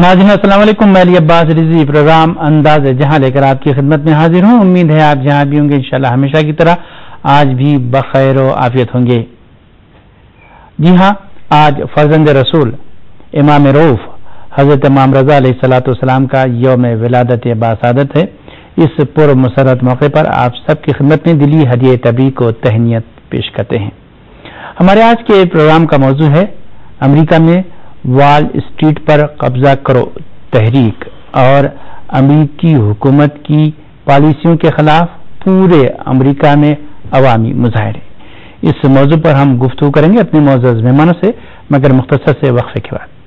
ناظرین السلام علیکم، میں علی عباس رضوی پروگرام انداز جہاں لے کر آپ کی خدمت میں حاضر ہوں۔ امید ہے آپ جہاں بھی ہوں گے انشاءاللہ ہمیشہ کی طرح آج بھی بخیر و عافیت ہوں گے۔ جی ہاں، آج فرزند رسول امام رؤوف حضرت امام رضا علیہ الصلوۃ والسلام کا یوم ولادت باسعادت ہے۔ اس پر مسرت موقع پر آپ سب کی خدمت میں دلی ہدیہ تبریک و تہنیت پیش کرتے ہیں۔ ہمارے آج کے پروگرام کا موضوع ہے امریکہ میں وال اسٹریٹ پر قبضہ کرو تحریک اور امریکی حکومت کی پالیسیوں کے خلاف پورے امریکہ میں عوامی مظاہرے۔ اس موضوع پر ہم گفتگو کریں گے اپنے معزز مہمانوں سے، مگر مختصر سے وقفے کے بعد۔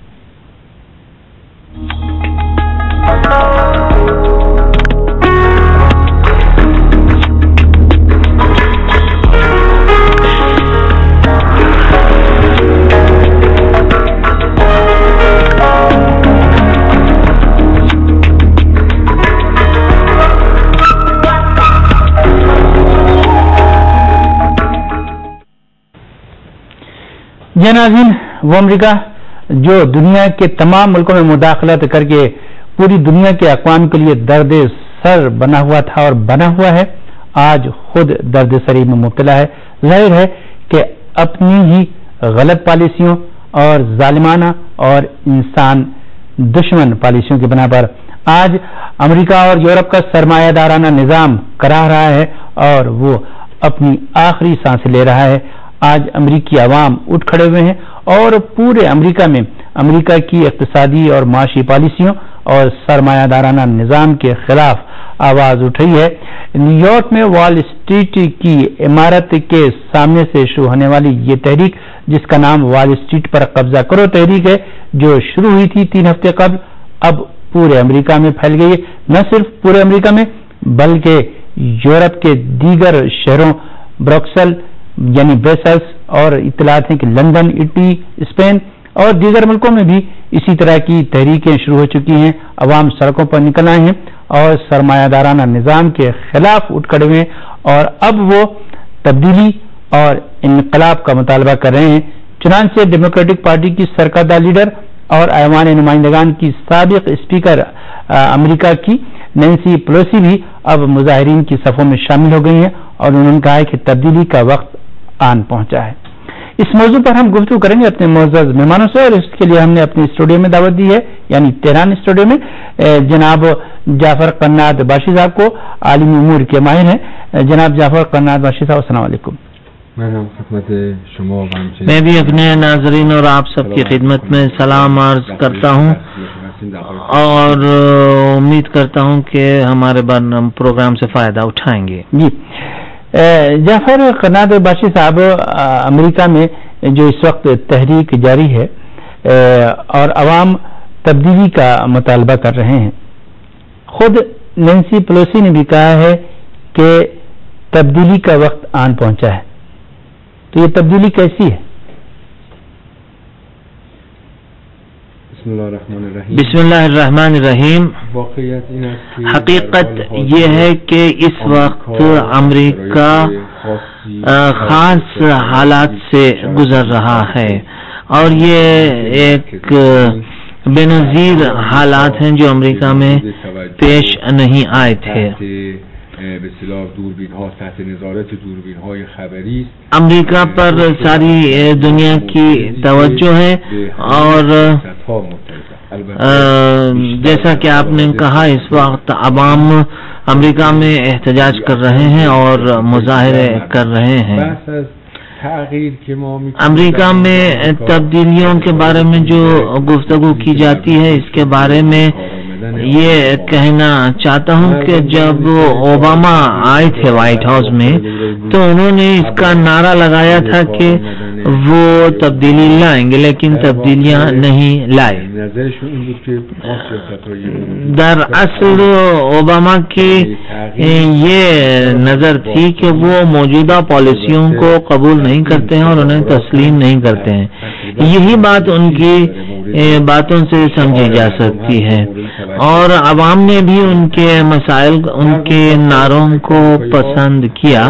یہ ناظرین، وہ امریکہ جو دنیا کے تمام ملکوں میں مداخلت کر کے پوری دنیا کے اقوام کے لیے درد سر بنا ہوا تھا اور بنا ہوا ہے، آج خود درد سری میں مبتلا ہے۔ ظاہر ہے کہ اپنی ہی غلط پالیسیوں اور ظالمانہ اور انسان دشمن پالیسیوں کی بنا پر آج امریکہ اور یورپ کا سرمایہ دارانہ نظام کراہ رہا ہے اور وہ اپنی آخری سانس لے رہا ہے۔ آج امریکی عوام اٹھ کھڑے ہوئے ہیں اور پورے امریکہ میں امریکہ کی اقتصادی اور معاشی پالیسیوں اور سرمایہ دارانہ نظام کے خلاف آواز اٹھ رہی ہے۔ نیو یارک میں وال اسٹریٹ کی عمارت کے سامنے سے شروع ہونے والی یہ تحریک، جس کا نام وال اسٹریٹ پر قبضہ کرو تحریک ہے، جو شروع ہوئی تھی 3 ہفتے قبل، اب پورے امریکہ میں پھیل گئی ہے۔ نہ صرف پورے امریکہ میں بلکہ یورپ کے دیگر شہروں بروکسل یعنی برسلز اور اطلاعات ہیں کہ لندن، اٹلی، اسپین اور دیگر ملکوں میں بھی اسی طرح کی تحریکیں شروع ہو چکی ہیں۔ عوام سڑکوں پر نکل آئے ہیں اور سرمایہ دارانہ نظام کے خلاف اٹھ کھڑے ہوئے ہیں اور اب وہ تبدیلی اور انقلاب کا مطالبہ کر رہے ہیں۔ چنانچہ ڈیموکریٹک پارٹی کی سرکردہ لیڈر اور ایوان نمائندگان کی سابق اسپیکر امریکہ کی نینسی پیلوسی بھی اب مظاہرین کی صفوں میں شامل ہو گئی ہیں اور انہوں نے کہا ہے کہ تبدیلی کا وقت آن پہنچا ہے۔ اس موضوع پر ہم گفتگو کریں گے اپنے معزز مہمانوں سے، اور اس کے لیے ہم نے اپنے اسٹوڈیو میں دعوت دی ہے، یعنی تہران اسٹوڈیو میں جناب جعفر قناد باشی صاحب کو، عالمی امور کے ماہر ہیں۔ جناب جعفر قناد باشی صاحب، السلام علیکم۔ میں بھی اپنے ناظرین اور آپ سب کی خدمت میں سلام عرض کرتا ہوں اور امید کرتا ہوں کہ ہمارے پروگرام سے فائدہ اٹھائیں گے۔ جی جعفر قناد باشی صاحب، امریکہ میں جو اس وقت تحریک جاری ہے اور عوام تبدیلی کا مطالبہ کر رہے ہیں، خود نینسی پیلوسی نے بھی کہا ہے کہ تبدیلی کا وقت آن پہنچا ہے، تو یہ تبدیلی کیسی ہے؟ بسم اللہ الرحمن الرحیم۔ حقیقت یہ ہے کہ اس وقت امریکہ خاص حالات سے گزر رہا ہے اور یہ ایک بے نظیر حالات ہیں جو امریکہ میں پیش نہیں آئے تھے۔ امریکہ پر ساری دنیا کی توجہ ہے اور جیسا کہ آپ نے کہا اس وقت عوام امریکہ میں احتجاج کر رہے ہیں اور مظاہرے کر رہے ہیں۔ امریکہ میں تبدیلیوں کے بارے میں جو گفتگو کی جاتی ہے، اس کے بارے میں یہ کہنا چاہتا ہوں کہ جب اوباما آئے تھے وائٹ ہاؤس میں تو انہوں نے اس کا نعرہ لگایا تھا کہ وہ تبدیلی لائیں گے، لیکن تبدیلیاں نہیں لائے۔ دراصل اوباما کی یہ نظر تھی کہ وہ موجودہ پالیسیوں کو قبول نہیں کرتے ہیں اور انہیں تسلیم نہیں کرتے ہیں۔ یہی بات ان کی باتوں سے سمجھی جا سکتی ہے، اور عوام نے بھی ان کے مسائل، ان کے نعروں کو پسند کیا،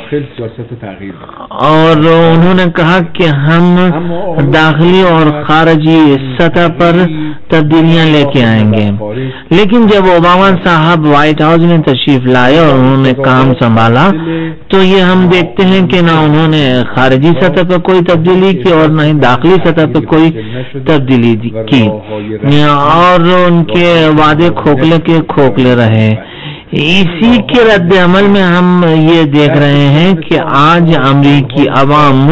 اور انہوں نے کہا کہ ہم داخلی اور خارجی سطح پر تبدیلیاں لے کے آئیں گے۔ لیکن جب اوباما صاحب وائٹ ہاؤس میں تشریف لائے اور انہوں نے کام سنبھالا تو یہ ہم دیکھتے ہیں کہ نہ انہوں نے خارجی سطح پہ کوئی تبدیلی کی اور نہ ہی داخلی سطح پہ کوئی تبدیلی کی، اور ان کے وعدے کھوکھلے کے کھوکھلے رہے۔ اسی کے رد عمل میں ہم یہ دیکھ رہے ہیں کہ آج امریکی عوام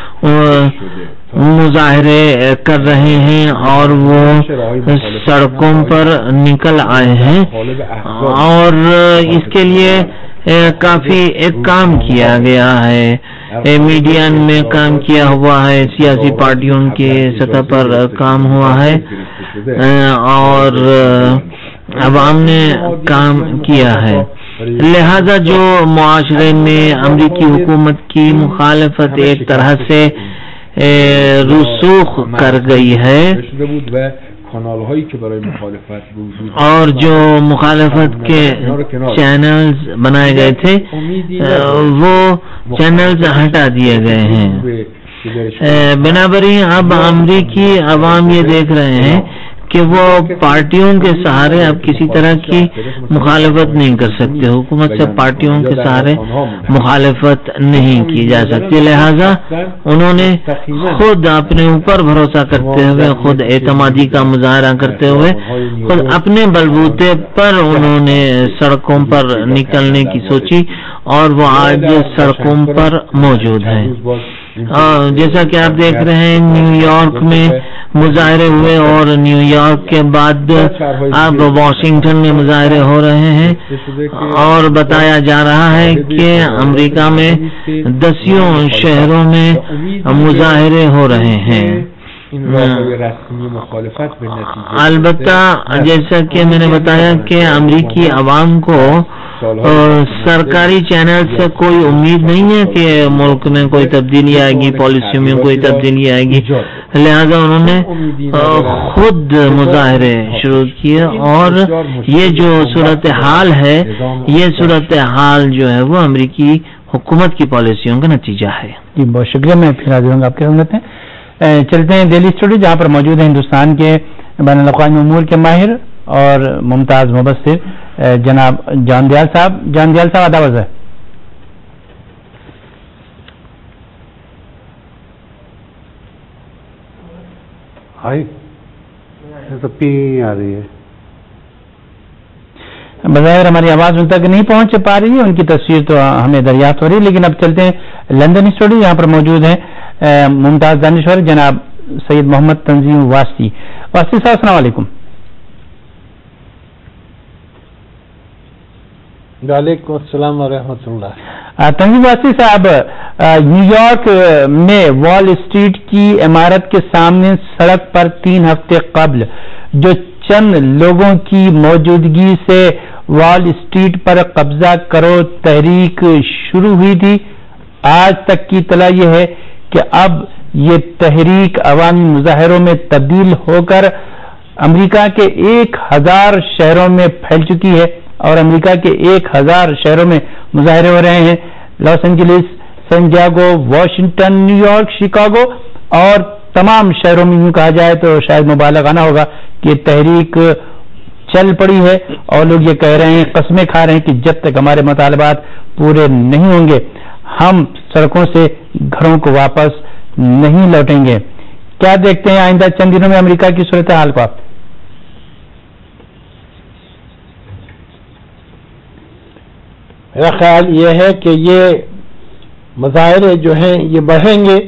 مظاہرے کر رہے ہیں اور وہ سڑکوں پر نکل آئے ہیں، اور اس کے لیے کافی ایک کام کیا گیا ہے، میڈیا میں کام کیا ہوا ہے، سیاسی پارٹیوں کی سطح پر کام ہوا ہے، اور عوام نے کام کیا ہے۔ لہذا جو معاشرے میں امریکی حکومت کی مخالفت ایک طرح سے رسوخ کر گئی ہے، اور جو مخالفت کے چینلز بنائے گئے تھے وہ چینلز ہٹا دیے گئے ہیں، بنابراین اب امریکی عوام یہ دیکھ رہے ہیں کہ وہ پارٹیوں کے سہارے اب کسی طرح کی مخالفت نہیں کر سکتے، حکومت سے پارٹیوں کے سہارے مخالفت نہیں کی جا سکتی، لہذا انہوں نے خود اپنے اوپر بھروسہ کرتے ہوئے، خود اعتمادی کا مظاہرہ کرتے ہوئے، خود اپنے بلبوتے پر انہوں نے سڑکوں پر نکلنے کی سوچی، اور وہ آج سڑکوں پر موجود ہیں۔ جیسا کہ آپ دیکھ رہے ہیں نیو یارک میں مظاہرے ہوئے، اور نیو یارک کے بعد اب واشنگٹن میں مظاہرے ہو رہے ہیں، اور بتایا جا رہا ہے کہ امریکہ میں 10 شہروں میں مظاہرے ہو رہے ہیں۔ البتہ جیسا کہ میں نے بتایا کہ امریکی عوام کو سرکاری چینل سے کوئی امید نہیں ہے کہ ملک میں کوئی تبدیلی آئے گی، پالیسیوں میں کوئی تبدیلی آئے گی، لہذا انہوں نے خود مظاہرے شروع کیے، اور یہ جو صورتحال ہے، یہ صورتحال جو ہے وہ امریکی حکومت کی پالیسیوں کا نتیجہ ہے۔ جی بہت شکریہ، میں پھر حاضر ہوں گا آپ کے خدمت میں۔ چلتے ہیں دہلی اسٹوڈیو، جہاں پر موجود ہیں ہندوستان کے بین الاقوامی امور کے ماہر اور ممتاز مبصر جناب جان دیال صاحب۔ جان دیال صاحب آداب ہے۔ آ رہی ہے، بظاہر ہماری آواز ان تک نہیں پہنچ پا رہی ہے، ان کی تصویر تو ہمیں دریافت ہو رہی ہے، لیکن اب چلتے ہیں لندن اسٹوڈیو، یہاں پر موجود ہیں ممتاز دانشور جناب سید محمد تنظیم واسطی۔ واسطی صاحب السلام علیکم۔ وعلیکم السلام ورحمۃ اللہ۔ تنظیم واسطی صاحب، نیو یارک میں وال اسٹریٹ کی عمارت کے سامنے سڑک پر 3 ہفتے قبل جو چند لوگوں کی موجودگی سے وال اسٹریٹ پر قبضہ کرو تحریک شروع ہوئی تھی، آج تک کی اطلاع یہ ہے کہ اب یہ تحریک عوامی مظاہروں میں تبدیل ہو کر امریکہ کے 1000 شہروں میں پھیل چکی ہے، اور امریکہ کے 1000 شہروں میں مظاہرے ہو رہے ہیں، Los Angeles, San Diego, Washington, New York, Chicago, اور تمام شہروں میں یوں کہا جائے تو شاید مبالغہ نہ ہوگا کہ یہ تحریک چل پڑی ہے، اور لوگ یہ کہہ رہے ہیں، قسمیں کھا رہے ہیں کہ جب تک ہمارے مطالبات پورے نہیں ہوں گے ہم سڑکوں سے گھروں کو واپس نہیں لوٹیں گے۔ کیا دیکھتے ہیں آئندہ چند دنوں میں امریکہ کی صورتحال کو آپ؟ میرا خیال یہ ہے کہ یہ مظاہرے جو ہیں یہ بڑھیں گے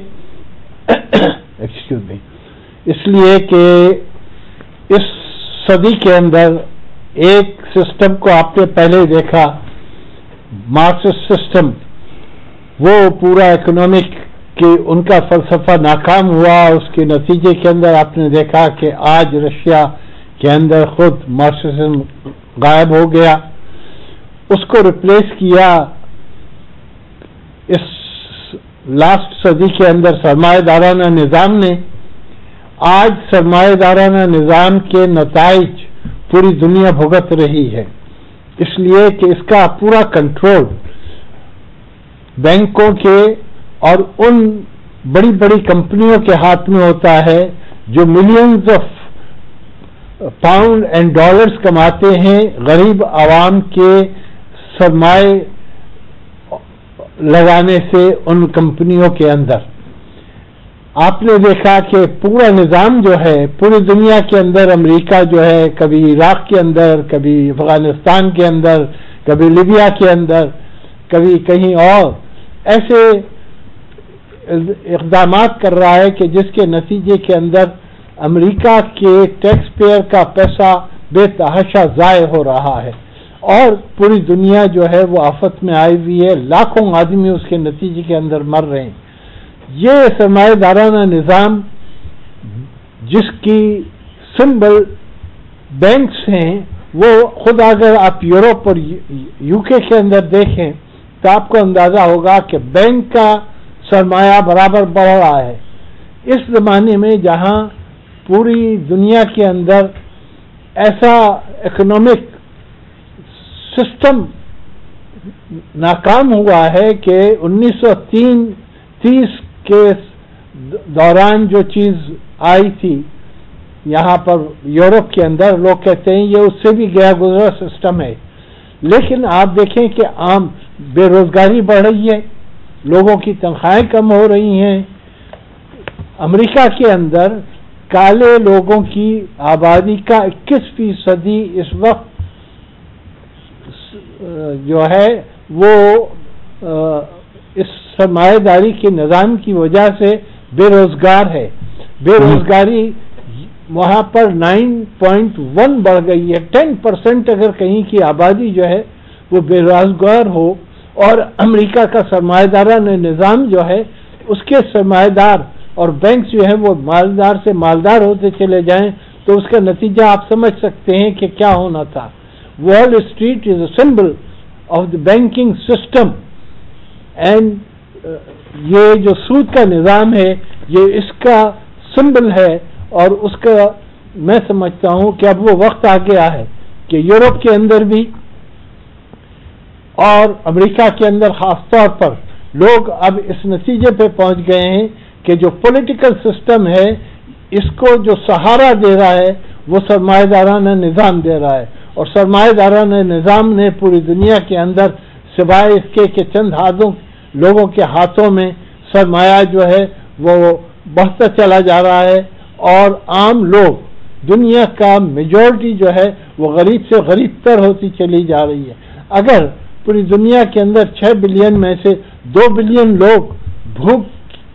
اس لیے کہ اس صدی کے اندر ایک سسٹم کو آپ نے پہلے دیکھا، مارکسسٹ سسٹم، وہ پورا اکنامک کہ ان کا فلسفہ ناکام ہوا، اس کے نتیجے کے اندر آپ نے دیکھا کہ آج رشیا کے اندر خود مارکسزم غائب ہو گیا، اس کو ریپلیس کیا اس لاسٹ صدی کے اندر سرمایہ دارانہ نظام نے۔ آج سرمایہ دارانہ نظام کے نتائج پوری دنیا بھگت رہی ہے، اس لیے کہ اس کا پورا کنٹرول بینکوں کے اور ان بڑی بڑی کمپنیوں کے ہاتھ میں ہوتا ہے جو millions of pound and dollars کماتے ہیں غریب عوام کے سرمایہ لگانے سے ان کمپنیوں کے اندر۔ آپ نے دیکھا کہ پورا نظام جو ہے پوری دنیا کے اندر، امریکہ جو ہے کبھی عراق کے اندر، کبھی افغانستان کے اندر، کبھی لیبیا کے اندر، کبھی کہیں اور، ایسے اقدامات کر رہا ہے کہ جس کے نتیجے کے اندر امریکہ کے ٹیکس پیئر کا پیسہ بے تحاشا ضائع ہو رہا ہے، اور پوری دنیا جو ہے وہ آفت میں آئی ہوئی ہے، لاکھوں آدمی اس کے نتیجے کے اندر مر رہے ہیں۔ یہ سرمایہ دارانہ نظام جس کی سمبل بینکس ہیں، وہ خود اگر آپ یورپ اور یو کے اندر دیکھیں تو آپ کو اندازہ ہوگا کہ بینک کا سرمایہ برابر بڑھ رہا ہے۔ اس زمانے میں جہاں پوری دنیا کے اندر ایسا اکنامک سسٹم ناکام ہوا ہے کہ 1930 کے دوران جو چیز آئی تھی یہاں پر یورپ کے اندر، لوگ کہتے ہیں یہ اس سے بھی گیا گزرا سسٹم ہے، لیکن آپ دیکھیں کہ عام بے روزگاری بڑھ رہی ہے، لوگوں کی تنخواہیں کم ہو رہی ہیں۔ امریکہ کے اندر کالے لوگوں کی آبادی کا 21% اس وقت جو ہے وہ اس سرمایہ داری کے نظام کی وجہ سے بے روزگار ہے۔ بے روزگاری وہاں پر 9.1 بڑھ گئی ہے۔ 10% اگر کہیں کی آبادی جو ہے وہ بے روزگار ہو اور امریکہ کا سرمایہ دارانہ نظام جو ہے اس کے سرمایہ دار اور بینک جو ہے وہ مالدار سے مالدار ہوتے چلے جائیں تو اس کا نتیجہ آپ سمجھ سکتے ہیں کہ کیا ہونا تھا۔ Wall Street is a symbol of the banking system, and یہ جو سود کا نظام ہے یہ اس کا سمبل ہے، اور اس کا میں سمجھتا ہوں کہ اب وہ وقت آ گیا ہے کہ یورپ کے اندر بھی اور امریکہ کے اندر خاص طور پر لوگ اب اس نتیجے پہ پہنچ گئے ہیں کہ جو پولیٹیکل سسٹم ہے اس کو جو سہارا دے رہا ہے وہ سرمایہ دارانہ نظام دے رہا ہے، اور سرمایہ دارانہ نظام نے پوری دنیا کے اندر سوائے اس کے کہ چند لوگوں کے ہاتھوں میں سرمایہ جو ہے وہ بڑھتا چلا جا رہا ہے، اور عام لوگ دنیا کا میجورٹی جو ہے وہ غریب سے غریب تر ہوتی چلی جا رہی ہے۔ اگر پوری دنیا کے اندر 6 بلین میں سے 2 بلین لوگ بھوک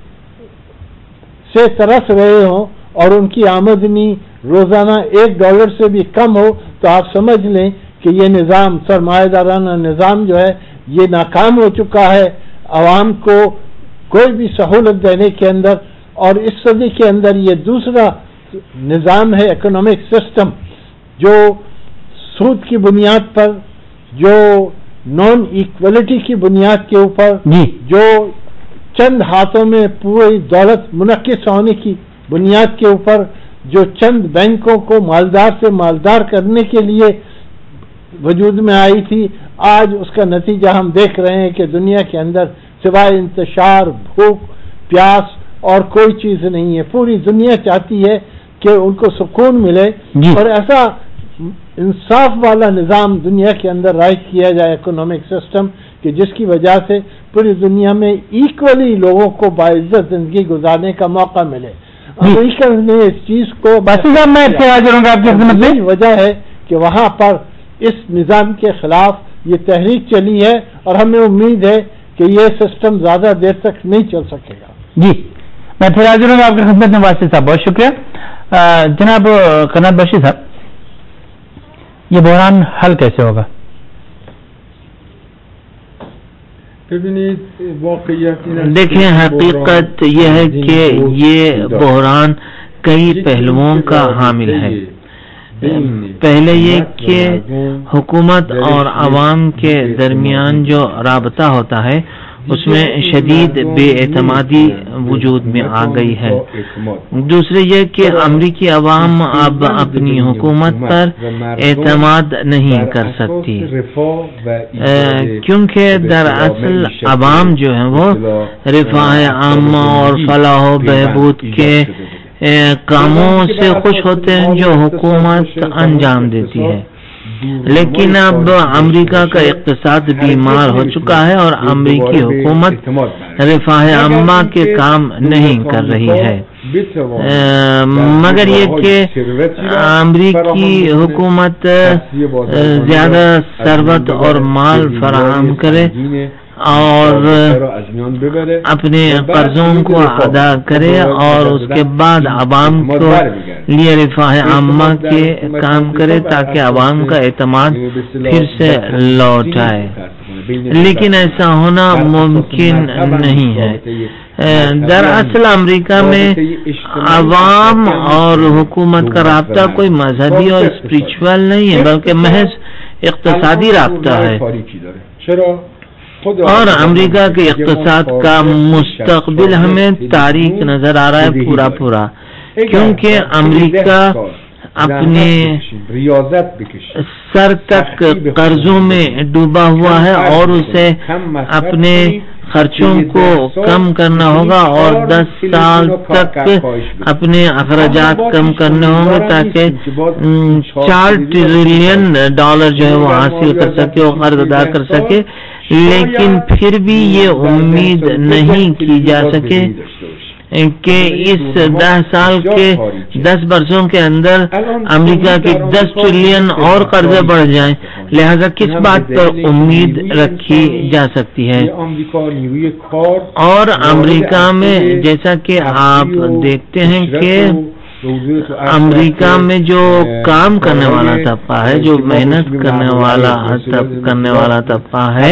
سے ترس رہے ہوں اور ان کی آمدنی روزانہ $1 سے بھی کم ہو تو آپ سمجھ لیں کہ یہ نظام سرمایہ دارانہ نظام جو ہے یہ ناکام ہو چکا ہے عوام کو کوئی بھی سہولت دینے کے اندر۔ اور اس صدی کے اندر یہ دوسرا نظام ہے اکنامک سسٹم جو سود کی بنیاد پر، جو نان ایکولیٹی کی بنیاد کے اوپر، جو چند ہاتھوں میں پوری دولت منعقد ہونے کی بنیاد کے اوپر، جو چند بینکوں کو مالدار سے مالدار کرنے کے لیے وجود میں آئی تھی، آج اس کا نتیجہ ہم دیکھ رہے ہیں کہ دنیا کے اندر سوائے انتشار، بھوک، پیاس اور کوئی چیز نہیں ہے۔ پوری دنیا چاہتی ہے کہ ان کو سکون ملے، اور ایسا انصاف والا نظام دنیا کے اندر رائج کیا جائے اکنامک سسٹم کہ جس کی وجہ سے پوری دنیا میں ایکولی لوگوں کو باعزت زندگی گزارنے کا موقع ملے۔ امریکہ نے اس چیز کو وجہ ہے کہ وہاں پر اس نظام کے خلاف یہ تحریک چلی ہے، اور ہمیں امید ہے کہ یہ سسٹم زیادہ دیر تک نہیں چل سکے گا۔ جی میں پھر حاضر ہوں گا آپ کی خدمت میں واسطے صاحب، بہت شکریہ۔ جناب قنات بخشی صاحب، یہ بحران حل کیسے ہوگا؟ دیکھیں حقیقت یہ ہے کہ یہ بحران کئی پہلوؤں کا حامل ہے۔ پہلے یہ کہ حکومت اور عوام کے درمیان جو رابطہ ہوتا ہے اس میں شدید بے اعتمادی وجود میں آ گئی ہے۔ دوسرے یہ کہ امریکی عوام اب اپنی حکومت پر اعتماد نہیں کر سکتی، کیونکہ دراصل عوام جو ہے وہ رفاہ عامہ اور فلاح و بہبود کے کاموں سے خوش ہوتے ہیں جو حکومت انجام دیتی ہے، لیکن اب امریکہ کا اقتصاد بیمار ہو چکا ہے اور امریکی حکومت رفاہ عامہ کے کام نہیں کر رہی ہے، مگر یہ کہ امریکی حکومت زیادہ ثروت اور مال فراہم کرے اور اپنے قرضوں کو ادا کرے اور اس کے بعد عوام کو لیے رفاہ عامہ کے کام کرے تاکہ عوام کا اعتماد پھر سے لوٹ آئے، لیکن ایسا ہونا ممکن نہیں ہے۔ دراصل امریکہ میں عوام اور حکومت کا رابطہ کوئی مذہبی اور اسپریچول نہیں ہے بلکہ محض اقتصادی رابطہ ہے، اور امریکہ کے اقتصاد کا مستقبل ہمیں تاریک نظر آ رہا ہے پورا، کیونکہ امریکہ اپنے سر تک قرضوں میں ڈوبا ہوا ہے اور اسے اپنے خرچوں کو کم کرنا ہوگا اور 10 سال تک اپنے اخراجات کم کرنے ہوں گے تاکہ $4 ٹریلین جو ہے وہ حاصل کر سکے اور قرض ادا کر سکے، لیکن پھر بھی یہ امید نہیں کی جا سکے کہ اس 10 سال کے 10 برسوں کے اندر امریکہ کے 10 ٹریلین اور قرضے بڑھ جائیں، لہذا کس بات پر امید رکھی جا سکتی ہے؟ اور امریکہ میں جیسا کہ آپ دیکھتے ہیں کہ امریکہ میں جو کام کرنے والا طبقہ ہے، جو محنت کرنے والا طبقہ ہے،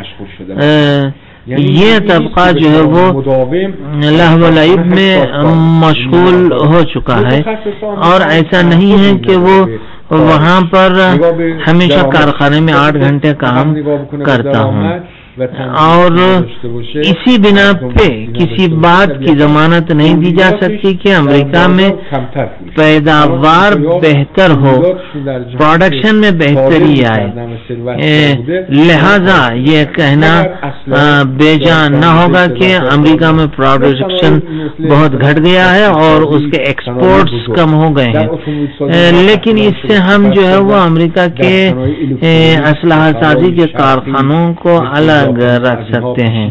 یہ طبقہ جو ہے وہ لہو و لعب میں مشغول ہو چکا ہے، اور ایسا نہیں ہے کہ وہ وہاں پر ہمیشہ کارخانے میں 8 گھنٹے کام کرتا ہوں، اور اسی بنا پہ کسی بات کی ضمانت نہیں دی جا سکتی کہ امریکہ میں پیداوار بہتر ہو، پروڈکشن میں بہتری آئے، لہذا یہ کہنا بے جان نہ ہوگا کہ امریکہ میں پروڈکشن بہت گھٹ گیا ہے اور اس کے ایکسپورٹس کم ہو گئے ہیں، لیکن اس سے ہم جو ہے وہ امریکہ کے اسلحہ سازی کے کارخانوں کو الگ رکھ سکتے ہیں،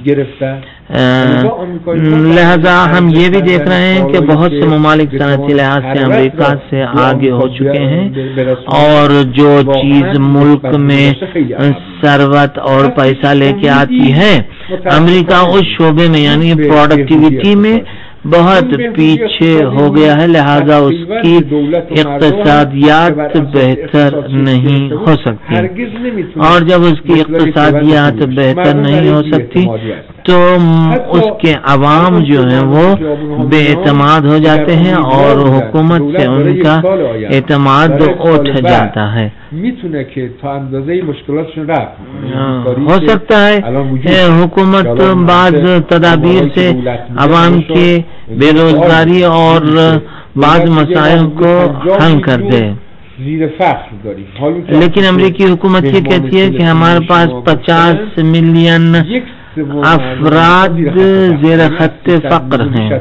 لہذا ہم یہ بھی دیکھ رہے ہیں کہ بہت سے ممالک صنعتی لحاظ سے امریکہ سے آگے ہو چکے ہیں، اور جو چیز ملک میں ثروت اور پیسہ لے کے آتی ہے امریکہ اس شعبے میں یعنی پروڈکٹیویٹی میں بہت پیچھے ہو گیا ہے، لہذا اس کی اقتصادیات بہتر نہیں ہو سکتی، اور جب اس کی اقتصادیات بہتر نہیں ہو سکتی تو اس کے عوام جو ہیں وہ بے اعتماد ہو جاتے ہیں اور حکومت سے ان کا اعتماد اٹھ جاتا ہے۔ ہو سکتا ہے حکومت بعض تدابیر سے عوام کے بے روزگاری اور بعض مسائل کو حل کر دے، لیکن امریکی حکومت یہ کہتی ہے کہ ہمارے پاس 50 ملین افراد زیر خط فقر ہیں،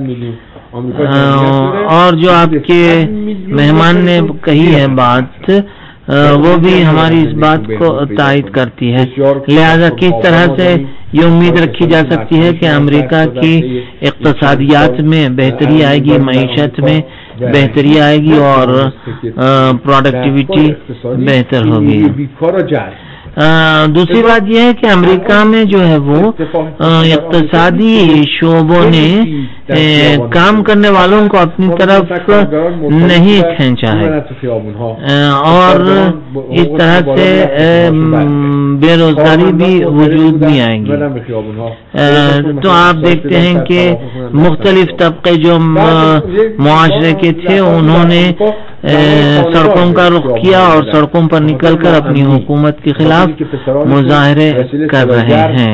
اور جو آپ کے مہمان نے کہی ہے بات وہ بھی ہماری اس بات کو تائید کرتی ہے، لہذا کس طرح سے یہ امید رکھی جا سکتی ہے کہ امریکہ کی اقتصادیات میں بہتری آئے گی، معیشت میں بہتری آئے گی اور پروڈکٹیویٹی بہتر ہوگی۔ دوسری بات یہ ہے کہ امریکہ میں جو ہے وہ اقتصادی شعبوں نے کام کرنے والوں کو اپنی طرف نہیں کھینچا ہے، اور اس طرح سے بے روزگاری بھی وجود نہیں آئے گی۔ تو آپ دیکھتے ہیں کہ مختلف طبقے جو معاشرے کے تھے انہوں نے سڑکوں کا رخ کیا اور سڑکوں پر نکل کر اپنی حکومت کے خلاف مظاہرے کر رہے ہیں.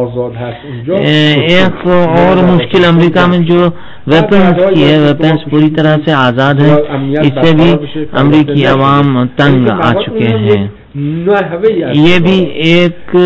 ایک اور مشکل امریکہ میں جو ویپنز کی ہے، ویپنز پوری طرح سے آزاد ہیں، اس سے بھی امریکی عوام تنگ آ چکے ہیں. یہ بھی ایک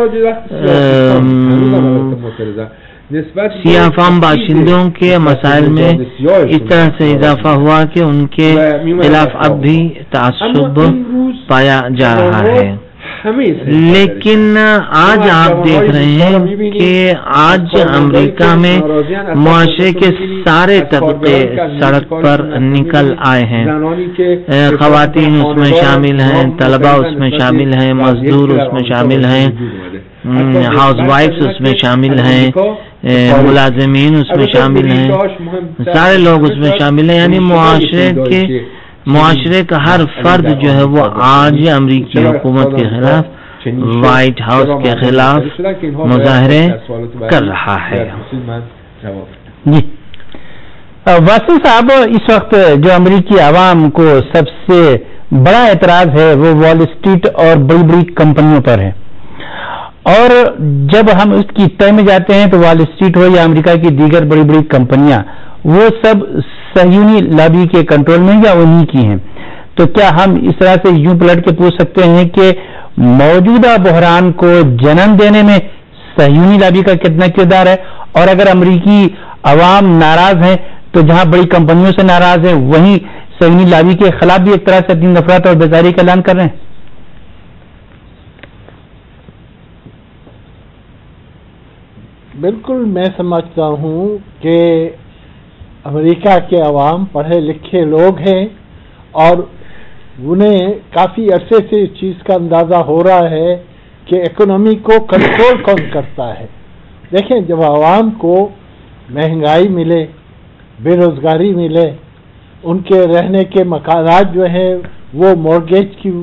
سیاہ فام باشندوں کے مسائل میں اس طرح سے اضافہ ہوا کہ ان کے خلاف اب بھی تعصب پایا جا رہا ہے. لیکن آج آپ دیکھ رہے ہیں کہ آج امریکہ میں معاشرے کے سارے طبقے سڑک پر نکل آئے ہیں. خواتین اس میں شامل ہیں، طلباء اس میں شامل ہیں، مزدور اس میں شامل ہیں، ہاؤس وائفز اس میں شامل ہیں، ملازمین اس میں شامل ہیں، سارے لوگ اس میں شامل ہیں. یعنی معاشرے کا ہر فرد جو ہے وہ آج امریکی حکومت کے خلاف، وائٹ ہاؤس کے خلاف مظاہرے کر رہا ہے. جی واسل صاحب، اس وقت جو امریکی عوام کو سب سے بڑا اعتراض ہے وہ وال اسٹریٹ اور بڑی بڑی کمپنیوں پر ہے، اور جب ہم اس کی تہ میں جاتے ہیں تو وال اسٹریٹ ہو یا امریکہ کی دیگر بڑی بڑی کمپنیاں، وہ سب صہیونی لابی کے کنٹرول میں یا انہی کی ہیں. تو کیا ہم اس طرح سے یوں پلٹ کے پوچھ سکتے ہیں کہ موجودہ بحران کو جنم دینے میں صہیونی لابی کا کتنا کردار ہے؟ اور اگر امریکی عوام ناراض ہیں تو جہاں بڑی کمپنیوں سے ناراض ہیں وہیں صہیونی لابی کے خلاف بھی ایک طرح سے اپنی نفرت اور بیزاری کا اعلان کر رہے ہیں. بالکل، میں سمجھتا ہوں کہ امریکہ کے عوام پڑھے لکھے لوگ ہیں اور انہیں کافی عرصے سے اس چیز کا اندازہ ہو رہا ہے کہ اکنامی کو کنٹرول کون کرتا ہے. دیکھیں، جب عوام کو مہنگائی ملے، بے روزگاری ملے، ان کے رہنے کے مکانات جو ہیں وہ مورگیج کی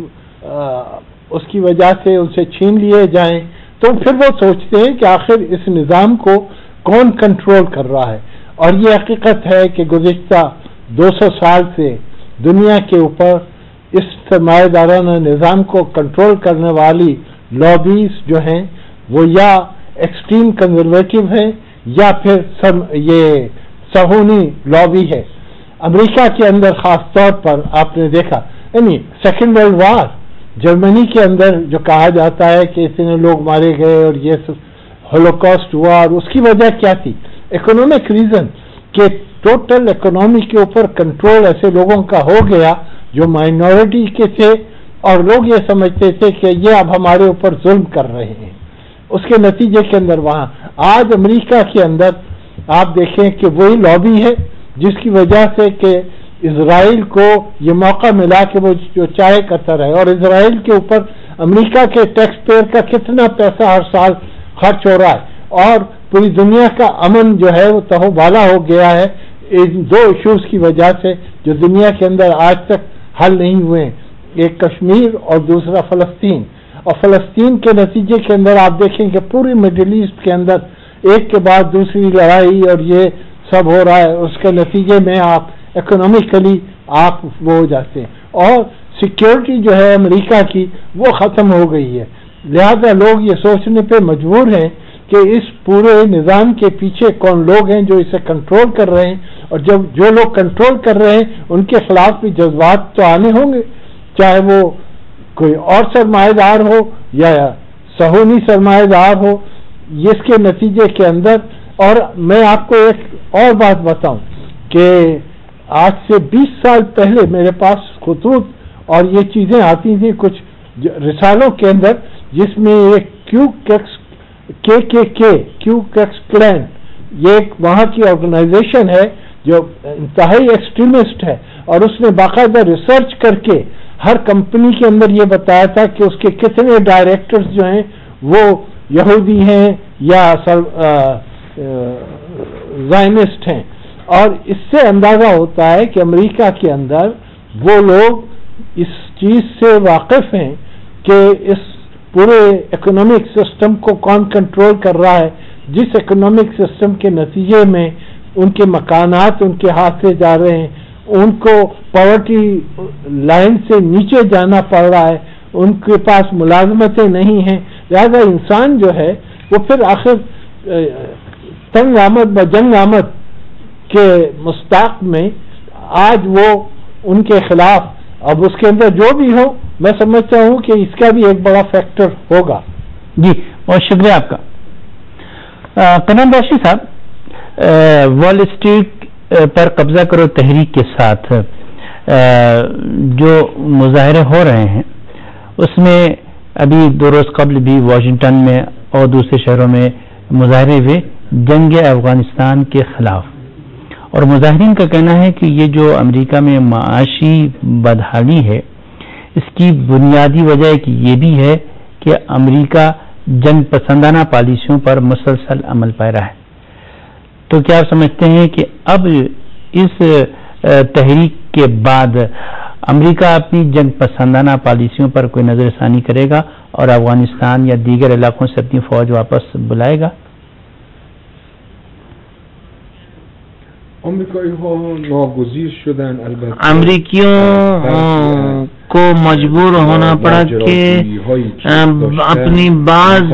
اس کی وجہ سے ان سے چھین لیے جائیں، تو پھر وہ سوچتے ہیں کہ آخر اس نظام کو کون کنٹرول کر رہا ہے. اور یہ حقیقت ہے کہ گزشتہ 200 سال سے دنیا کے اوپر اس سرمایہ دارانہ نظام کو کنٹرول کرنے والی لابیز جو ہیں وہ یا ایکسٹریم کنزرویٹو ہیں یا پھر یہ صہیونی لابی ہے. امریکہ کے اندر خاص طور پر آپ نے دیکھا، یعنی سیکنڈ ورلڈ وار جرمنی کے اندر جو کہا جاتا ہے کہ اتنے لوگ مارے گئے اور یہ ہولوکاسٹ ہوا، اور اس کی وجہ کیا تھی؟ اکنامک ریزن، کہ ٹوٹل اکنامی کے اوپر کنٹرول ایسے لوگوں کا ہو گیا جو مائنورٹی کے تھے اور لوگ یہ سمجھتے تھے کہ یہ اب ہمارے اوپر ظلم کر رہے ہیں. اس کے نتیجے کے اندر وہاں آج امریکہ کے اندر آپ دیکھیں کہ وہی لابی ہے جس کی وجہ سے کہ اسرائیل کو یہ موقع ملا کہ وہ جو چاہے کرتا رہے، اور اسرائیل کے اوپر امریکہ کے ٹیکس پیئر کا کتنا پیسہ ہر سال خرچ ہو رہا ہے، اور پوری دنیا کا امن جو ہے وہ تہو بالا ہو گیا ہے ان دو ایشوز کی وجہ سے جو دنیا کے اندر آج تک حل نہیں ہوئے، ایک کشمیر اور دوسرا فلسطین. اور فلسطین کے نتیجے کے اندر آپ دیکھیں کہ پوری مڈل ایسٹ کے اندر ایک کے بعد دوسری لڑائی اور یہ سب ہو رہا ہے. اس کے نتیجے میں آپ اکنامیکلی آپ وہ ہو جاتے ہیں، اور سیکیورٹی جو ہے امریکہ کی وہ ختم ہو گئی ہے. لہذا لوگ یہ سوچنے پہ مجبور ہیں کہ اس پورے نظام کے پیچھے کون لوگ ہیں جو اسے کنٹرول کر رہے ہیں، اور جب جو لوگ کنٹرول کر رہے ہیں ان کے خلاف بھی جذبات تو آنے ہوں گے، چاہے وہ کوئی اور سرمایہ دار ہو یا صہیونی سرمایہ دار ہو. اس کے نتیجے کے اندر، اور میں آپ کو ایک اور بات بتاؤں کہ آج سے 20 سال پہلے میرے پاس خطوط اور یہ چیزیں آتی تھیں کچھ رسالوں کے اندر، جس میں ایک کیو کیکس کلین، یہ ایک وہاں کی آرگنائزیشن ہے جو انتہائی ایکسٹریمسٹ ہے، اور اس نے باقاعدہ ریسرچ کر کے ہر کمپنی کے اندر یہ بتایا تھا کہ اس کے کتنے ڈائریکٹرز جو ہیں وہ یہودی ہیں یا زائنسٹ ہیں. اور اس سے اندازہ ہوتا ہے کہ امریکہ کے اندر وہ لوگ اس چیز سے واقف ہیں کہ اس پورے اکنامک سسٹم کو کون کنٹرول کر رہا ہے، جس اکنامک سسٹم کے نتیجے میں ان کے مکانات ان کے ہاتھ سے جا رہے ہیں، ان کو پاورٹی لائن سے نیچے جانا پڑ رہا ہے، ان کے پاس ملازمتیں نہیں ہیں، لہذا انسان جو ہے وہ پھر آخر تنگ آمد و جنگ آمد کے مستاق میں آج وہ ان کے خلاف، اب اس کے اندر جو بھی ہو میں سمجھتا ہوں کہ اس کا بھی ایک بڑا فیکٹر ہوگا. جی بہت شکریہ آپ کا. کنان باشی صاحب، وال اسٹریٹ پر قبضہ کرو تحریک کے ساتھ جو مظاہرے ہو رہے ہیں اس میں ابھی 2 روز قبل بھی واشنگٹن میں اور دوسرے شہروں میں مظاہرے ہوئے جنگ افغانستان کے خلاف، اور مظاہرین کا کہنا ہے کہ یہ جو امریکہ میں معاشی بدحالی ہے اس کی بنیادی وجہ یہ بھی ہے کہ امریکہ جنگ پسندانہ پالیسیوں پر مسلسل عمل پیرا ہے. تو کیا آپ سمجھتے ہیں کہ اب اس تحریک کے بعد امریکہ اپنی جنگ پسندانہ پالیسیوں پر کوئی نظر ثانی کرے گا اور افغانستان یا دیگر علاقوں سے اپنی فوج واپس بلائے گا؟ امریکیوں کو مجبور ہونا پڑا کہ اپنی بعض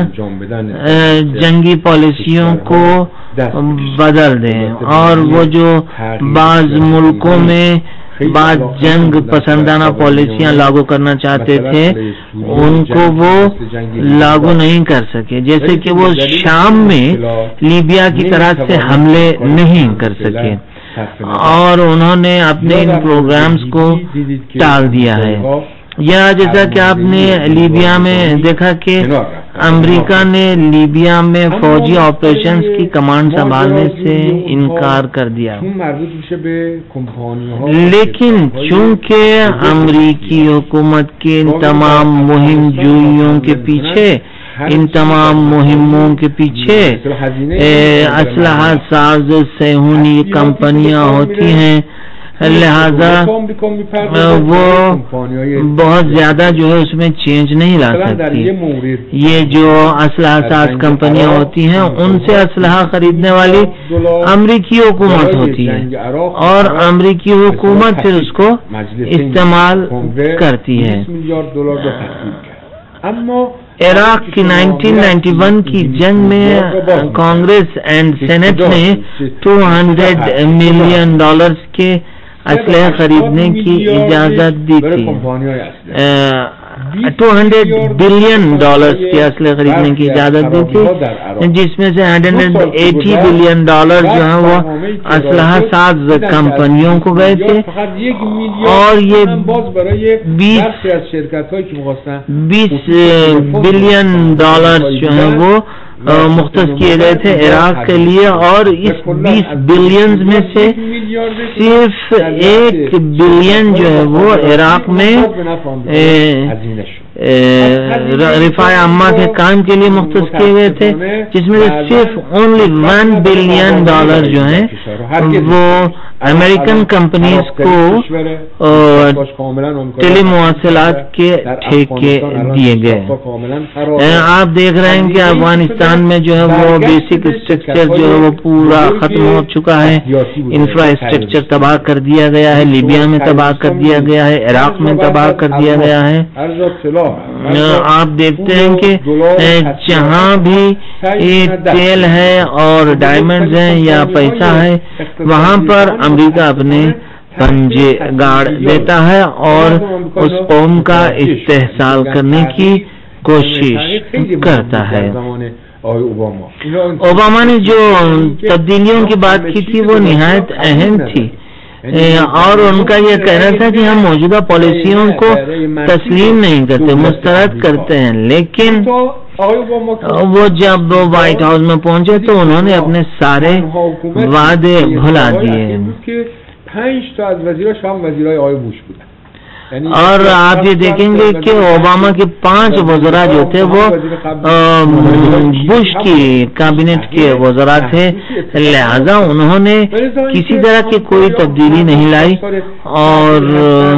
جنگی پالیسیوں کو بدل دیں، اور وہ جو بعض ملکوں میں بعض جنگ پسندانہ پالیسیاں لاگو کرنا چاہتے تھے ان کو وہ لاگو نہیں کر سکے، جیسے کہ وہ شام میں لیبیا کی طرح سے حملے نہیں کر سکے، اور انہوں نے اپنے ان پروگرامز کو ٹال دیا ہے. یا جیسا کہ آپ نے لیبیا میں دیکھا کہ امریکہ نے لیبیا میں فوجی آپریشنز کی کمانڈ سنبھالنے سے انکار کر دیا، لیکن چونکہ امریکی حکومت کے ان تمام مہم جوئیوں کے پیچھے، ان تمام مہموں کے پیچھے اسلحہ ساز صہیونی کمپنیاں ہوتی ہیں، لہذا وہ بہت زیادہ جو ہے اس میں چینج نہیں لا سکتی. یہ جو اسلحہ ساز کمپنیاں ہوتی ہیں ان سے اسلحہ خریدنے والی امریکی حکومت ہوتی ہے، اور امریکی حکومت پھر اس کو استعمال کرتی ہے. عراق کی 1991 کی جنگ میں کانگریس اینڈ سینٹ نے $200 ملین کے اسلحے خریدنے کی اجازت دی تھی، $200 بلین کے اسلحے خریدنے کی اجازت دی تھی، جس میں سے $180 بلین جو ہیں وہ اسلحہ ساز کمپنیوں کو گئے تھے، اور یہ 20 بلین جو ہیں وہ مختص کیے گئے تھے عراق کے لیے، اور اس 20 بلین میں سے صرف 1 بلین جو ہے وہ عراق میں رفاع عامہ کے کام کے لیے مختص کیے گئے تھے، جس میں صرف اونلی $1 بلین جو ہیں وہ امریکن کمپنیز کو ٹیلی مواصلات کے ٹھیکے دیے گئے. آپ دیکھ رہے ہیں کہ افغانستان میں جو ہے وہ بیسک اسٹرکچر جو ہے وہ پورا ختم ہو چکا ہے، انفراسٹرکچر تباہ کر دیا گیا ہے، لیبیا میں تباہ کر دیا گیا ہے، عراق میں تباہ کر دیا گیا ہے. آپ دیکھتے ہیں کہ جہاں بھی تیل ہے اور ڈائمنڈز ہیں یا پیسہ ہے وہاں پر امریکہ اپنے پنجے گاڑ دیتا ہے اور اس قوم کا استحصال کرنے کی کوشش کرتا ہے. اوباما نے جو تبدیلیوں کی بات کی تھی وہ نہایت اہم تھی، اور ان کا یہ کہنا تھا کہ ہم موجودہ پالیسیوں کو تسلیم نہیں کرتے، مسترد کرتے ہیں، لیکن وہ جب وائٹ ہاؤس میں پہنچے تو انہوں نے اپنے سارے وعدے بھلا دیے. اور آپ یہ دیکھیں گے کہ اوباما کے 5 وزراء جو تھے وہ بش کی کابینٹ کے وزراء تھے، لہذا انہوں نے کسی طرح کی کوئی تبدیلی نہیں لائی. اور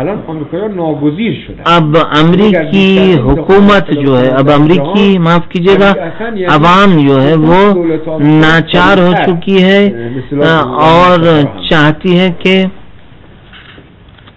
اب امریکی حکومت جو ہے، اب امریکی معاف کیجیے گا عوام جو ہے وہ ناچار ہو چکی ہے اور چاہتی ہے کہ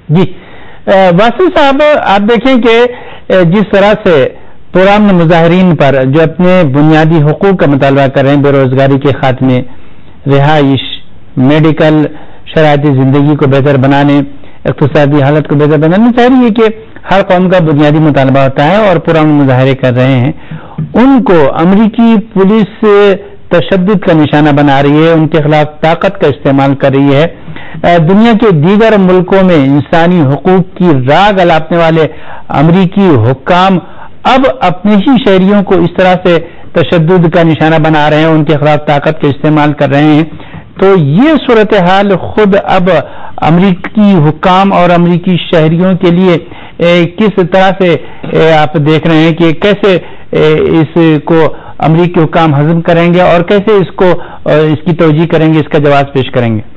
جی واسف صاحب، آپ دیکھیں کہ جس طرح سے پرامن مظاہرین پر جو اپنے بنیادی حقوق کا مطالبہ کر رہے ہیں، بے روزگاری کے خاتمے، رہائش، میڈیکل شرائط زندگی کو بہتر بنانے، اقتصادی حالت کو بہتر بنانے، ظاہر یہ کہ ہر قوم کا بنیادی مطالبہ ہوتا ہے اور پرامن مظاہرے کر رہے ہیں، ان کو امریکی پولیس تشدد کا نشانہ بنا رہی ہے، ان کے خلاف طاقت کا استعمال کر رہی ہے۔ دنیا کے دیگر ملکوں میں انسانی حقوق کی راگ الاپنے والے امریکی حکام اب اپنے ہی شہریوں کو اس طرح سے تشدد کا نشانہ بنا رہے ہیں، ان کے خلاف طاقت کا استعمال کر رہے ہیں۔ تو یہ صورتحال خود اب امریکی حکام اور امریکی شہریوں کے لیے کس طرح سے آپ دیکھ رہے ہیں کہ کیسے اس کو امریکی حکام ہضم کریں گے اور کیسے اس کی توجیہ کریں گے، اس کا جواز پیش کریں گے؟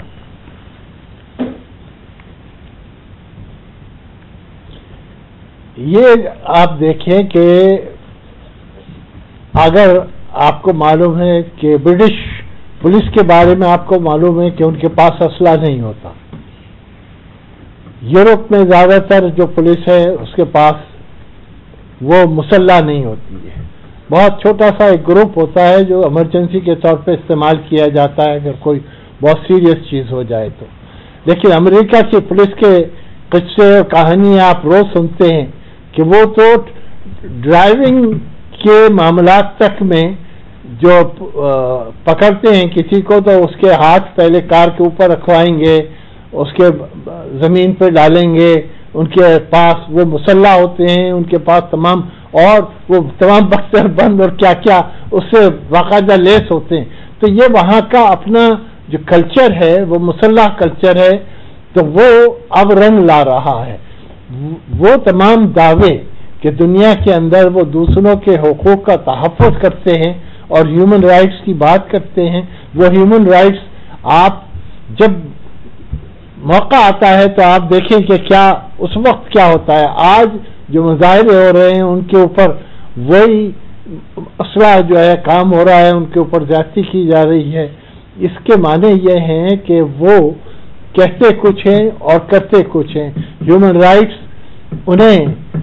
یہ آپ دیکھیں کہ اگر آپ کو معلوم ہے کہ برٹش پولیس کے بارے میں آپ کو معلوم ہے کہ ان کے پاس اسلحہ نہیں ہوتا، یورپ میں زیادہ تر جو پولیس ہے اس کے پاس وہ مسلح نہیں ہوتی ہے، بہت چھوٹا سا ایک گروپ ہوتا ہے جو ایمرجنسی کے طور پہ استعمال کیا جاتا ہے اگر کوئی بہت سیریس چیز ہو جائے تو۔ لیکن امریکہ کی پولیس کے قصے اور کہانی آپ روز سنتے ہیں کہ وہ تو ڈرائیونگ کے معاملات تک میں جو پکڑتے ہیں کسی کو تو اس کے ہاتھ پہلے کار کے اوپر رکھوائیں گے، اس کے زمین پہ ڈالیں گے، ان کے پاس وہ مسلح ہوتے ہیں، ان کے پاس تمام بختر بند اور کیا کیا اس سے باقاعدہ لیس ہوتے ہیں۔ تو یہ وہاں کا اپنا جو کلچر ہے وہ مسلح کلچر ہے، تو وہ اب رنگ لا رہا ہے۔ وہ تمام دعوے کہ دنیا کے اندر وہ دوسروں کے حقوق کا تحفظ کرتے ہیں اور ہیومن رائٹس کی بات کرتے ہیں، وہ ہیومن رائٹس آپ جب موقع آتا ہے تو آپ دیکھیں کہ کیا اس وقت کیا ہوتا ہے۔ آج جو مظاہرے ہو رہے ہیں ان کے اوپر وہی اسلحہ جو ہے کام ہو رہا ہے، ان کے اوپر زیادتی کی جا رہی ہے۔ اس کے معنی یہ ہیں کہ وہ کہتے کچھ ہیں اور کرتے کچھ ہیں۔ ہیومن رائٹس انہیں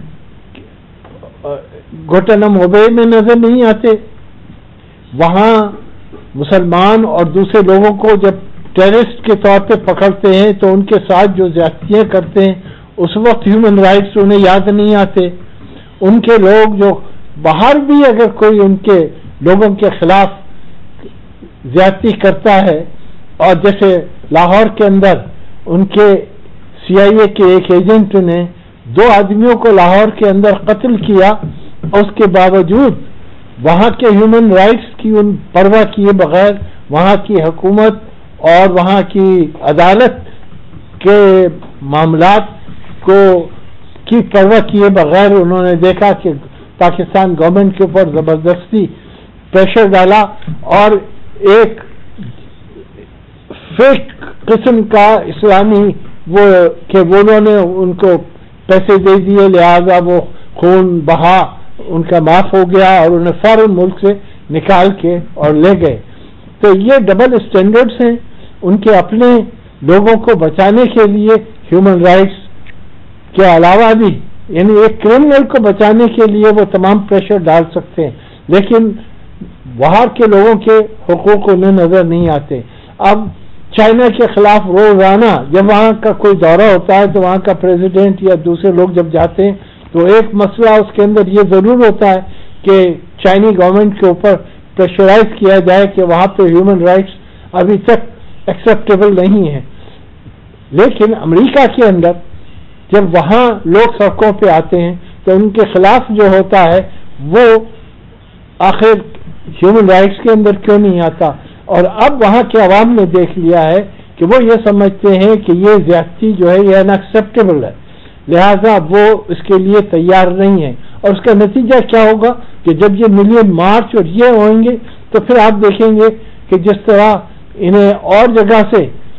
گوانتانامو بے میں نظر نہیں آتے، وہاں مسلمان اور دوسرے لوگوں کو جب ٹیررسٹ کے طور پہ پکڑتے ہیں تو ان کے ساتھ جو زیادتیاں کرتے ہیں اس وقت ہیومن رائٹس انہیں یاد نہیں آتے۔ ان کے لوگ جو باہر بھی اگر کوئی ان کے لوگوں کے خلاف زیادتی کرتا ہے، اور جیسے لاہور کے اندر ان کے سی آئی اے کے ایک ایجنٹ نے 2 آدمیوں کو لاہور کے اندر قتل کیا، اس کے باوجود وہاں کے ہیومن رائٹس کی ان پرواہ کیے بغیر، وہاں کی حکومت اور وہاں کی عدالت کے معاملات کی پرواہ کیے بغیر انہوں نے دیکھا کہ پاکستان گورنمنٹ کے اوپر زبردستی پریشر ڈالا اور ایک فیک قسم کا اسلامی انہوں نے ان کو پیسے دے دیے، لہذا وہ خون بہا ان کا معاف ہو گیا اور انہیں فوراً ملک سے نکال کے اور لے گئے۔ تو یہ ڈبل اسٹینڈرڈز ہیں، ان کے اپنے لوگوں کو بچانے کے لیے ہیومن رائٹس کے علاوہ بھی، یعنی ایک کرمنل کو بچانے کے لیے وہ تمام پریشر ڈال سکتے ہیں، لیکن باہر کے لوگوں کے حقوق انہیں نظر نہیں آتے۔ اب چائنا کے خلاف روزانہ جب وہاں کا کوئی دورہ ہوتا ہے تو وہاں کا پریزیڈنٹ یا دوسرے لوگ جب جاتے ہیں تو ایک مسئلہ اس کے اندر یہ ضرور ہوتا ہے کہ چائنی گورنمنٹ کے اوپر پریشرائز کیا جائے کہ وہاں پہ ہیومن رائٹس ابھی تک ایکسیپٹیبل نہیں ہے۔ لیکن امریکہ کے اندر جب وہاں لوگ سڑکوں پہ آتے ہیں تو ان کے خلاف جو ہوتا ہے وہ آخر ہیومن رائٹس کے اندر کیوں نہیں آتا؟ اور اب وہاں کے عوام نے دیکھ لیا ہے کہ وہ یہ سمجھتے ہیں کہ یہ زیادتی جو ہے یہ انایکسیپٹیبل ہے، لہذا وہ اس کے لیے تیار نہیں ہے، اور اس کا نتیجہ کیا ہوگا کہ جب یہ ملین مارچ اور یہ ہوئیں گے تو پھر آپ دیکھیں گے کہ جس طرح انہیں اور جگہ سے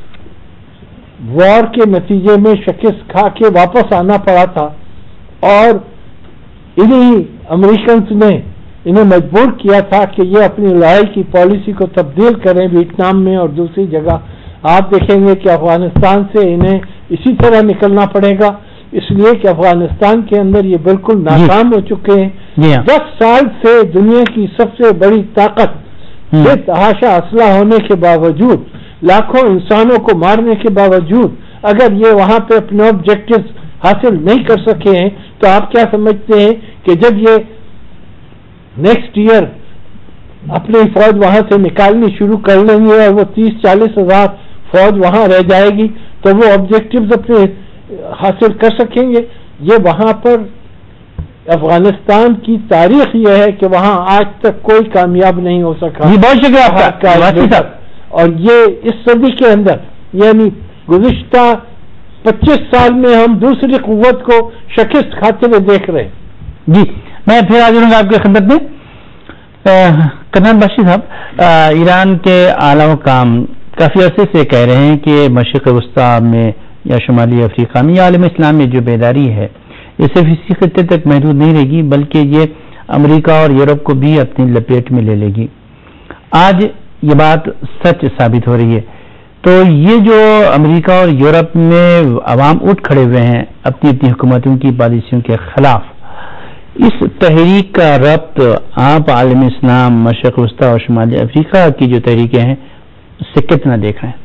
وار کے نتیجے میں شکست کھا کے واپس آنا پڑا تھا، اور انہی امریکنز نے انہیں مجبور کیا تھا کہ یہ اپنی لڑائی کی پالیسی کو تبدیل کریں ویتنام میں اور دوسری جگہ، آپ دیکھیں گے کہ افغانستان سے انہیں اسی طرح نکلنا پڑے گا، اس لیے کہ افغانستان کے اندر یہ بالکل ناکام ہو چکے ہیں۔ 10 سال سے دنیا کی سب سے بڑی طاقت بے تحاشا اسلحہ ہونے کے باوجود، لاکھوں انسانوں کو مارنے کے باوجود، اگر یہ وہاں پہ اپنے آبجیکٹو حاصل نہیں کر سکے ہیں تو آپ کیا سمجھتے ہیں کہ جب یہ نیکسٹ ایئر اپنی فوج وہاں سے نکالنی شروع کر لیں گے اور وہ 30-40 ہزار فوج وہاں رہ جائے گی تو وہ آبجیکٹوز اپنے حاصل کر سکیں گے؟ یہ وہاں پر افغانستان کی تاریخ یہ ہے کہ وہاں آج تک کوئی کامیاب نہیں ہو سکا۔ بہت شکریہ آپ کا۔ اور یہ اس صدی کے اندر یعنی گزشتہ 25 سال میں ہم دوسری قوت کو شکست کھاتے ہوئے دیکھ رہے ہیں۔ جی میں پھر حاضر ہوں گا آپ کی خدمت میں۔ کرنل باشی صاحب، ایران کے اعلیٰ حکام کافی عرصے سے کہہ رہے ہیں کہ مشرق وسطیٰ میں یا شمالی افریقہ میں یا عالم اسلام میں جو بیداری ہے یہ صرف اسی خطے تک محدود نہیں رہے گی بلکہ یہ امریکہ اور یورپ کو بھی اپنی لپیٹ میں لے لے گی۔ آج یہ بات سچ ثابت ہو رہی ہے، تو یہ جو امریکہ اور یورپ میں عوام اٹھ کھڑے ہوئے ہیں اپنی اپنی حکومتوں کی پالیسیوں کے خلاف، اس تحریک کا ربط آپ عالم اسلام، مشرق وسطیٰ اور شمالی افریقہ کی جو تحریکیں ہیں اس سے کتنا دیکھ رہے ہیں؟